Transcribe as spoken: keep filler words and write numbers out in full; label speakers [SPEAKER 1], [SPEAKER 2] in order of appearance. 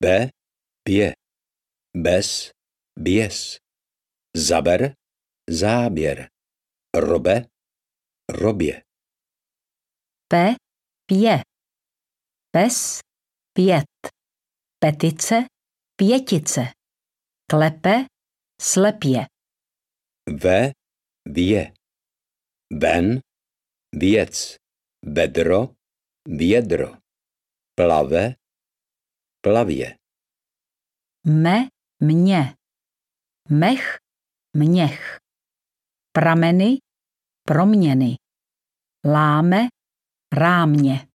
[SPEAKER 1] Be, pě. Bez, běs. Zaber, záběr. Robe, robě.
[SPEAKER 2] Pe, pě. Pes, pět. Petice, pětice. Klepe, slepě.
[SPEAKER 1] Ve, vě. Ven, věc. Bedro, vědro. Plave, plavě.
[SPEAKER 2] Me, mě. Mech, měch. Prameny, proměny. Láme, rámě.